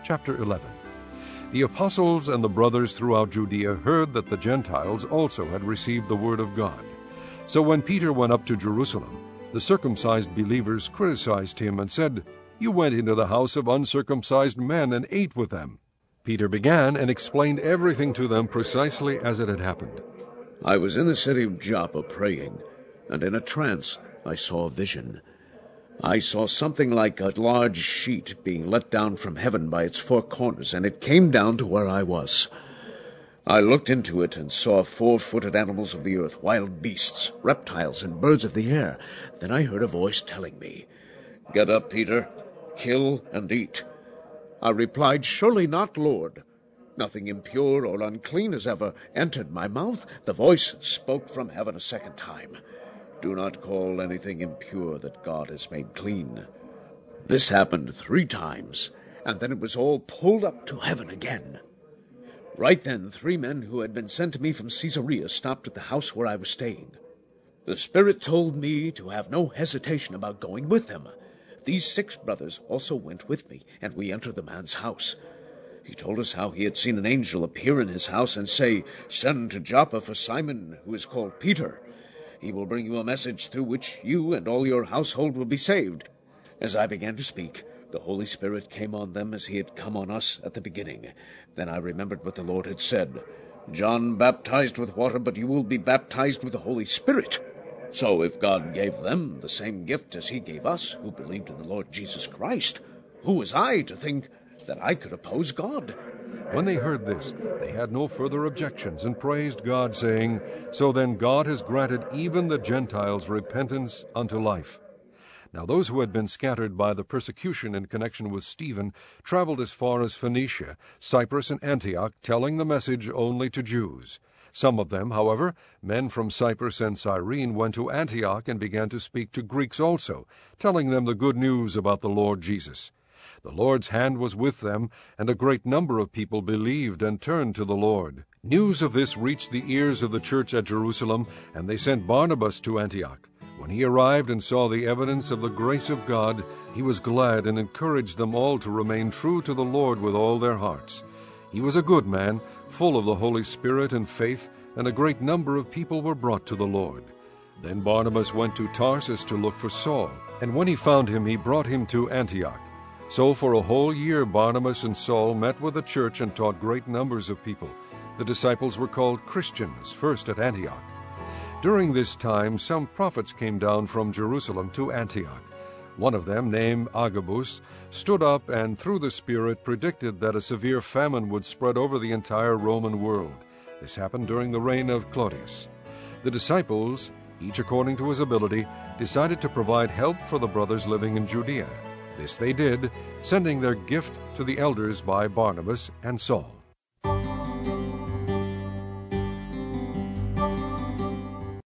Chapter 11. The apostles and the brothers throughout Judea heard that the Gentiles also had received the word of God. So when Peter went up to Jerusalem, the circumcised believers criticized him and said, "You went into the house of uncircumcised men and ate with them." Peter began and explained everything to them precisely as it had happened. I was in the city of Joppa praying, and in a trance I saw a vision. I saw something like a large sheet being let down from heaven by its four corners, and it came down to where I was. I looked into it and saw 4-footed animals of the earth, wild beasts, reptiles, and birds of the air. Then I heard a voice telling me, "Get up, Peter, kill and eat." I replied, "Surely not, Lord. Nothing impure or unclean has ever entered my mouth." The voice spoke from heaven a second time, "Do not call anything impure that God has made clean." This happened 3 times, and then it was all pulled up to heaven again. Right then 3 men who had been sent to me from Caesarea stopped at the house where I was staying. The Spirit told me to have no hesitation about going with them. These 6 brothers also went with me, and we entered the man's house. He told us how he had seen an angel appear in his house and say, "Send to Joppa for Simon, who is called Peter. He will bring you a message through which you and all your household will be saved." As I began to speak, the Holy Spirit came on them as he had come on us at the beginning. Then I remembered what the Lord had said, "John baptized with water, but you will be baptized with the Holy Spirit." So if God gave them the same gift as he gave us, who believed in the Lord Jesus Christ, who was I to think that I could oppose God? When they heard this, they had no further objections and praised God, saying, "So then God has granted even the Gentiles repentance unto life." Now those who had been scattered by the persecution in connection with Stephen traveled as far as Phoenicia, Cyprus, and Antioch, telling the message only to Jews. Some of them, however, men from Cyprus and Cyrene, went to Antioch and began to speak to Greeks also, telling them the good news about the Lord Jesus. The Lord's hand was with them, and a great number of people believed and turned to the Lord. News of this reached the ears of the church at Jerusalem, and they sent Barnabas to Antioch. When he arrived and saw the evidence of the grace of God, he was glad and encouraged them all to remain true to the Lord with all their hearts. He was a good man, full of the Holy Spirit and faith, and a great number of people were brought to the Lord. Then Barnabas went to Tarsus to look for Saul, and when he found him, he brought him to Antioch. So for a whole year Barnabas and Saul met with the church and taught great numbers of people. The disciples were called Christians, first at Antioch. During this time some prophets came down from Jerusalem to Antioch. One of them, named Agabus, stood up and through the Spirit predicted that a severe famine would spread over the entire Roman world. This happened during the reign of Claudius. The disciples, each according to his ability, decided to provide help for the brothers living in Judea. This they did, sending their gift to the elders by Barnabas and Saul.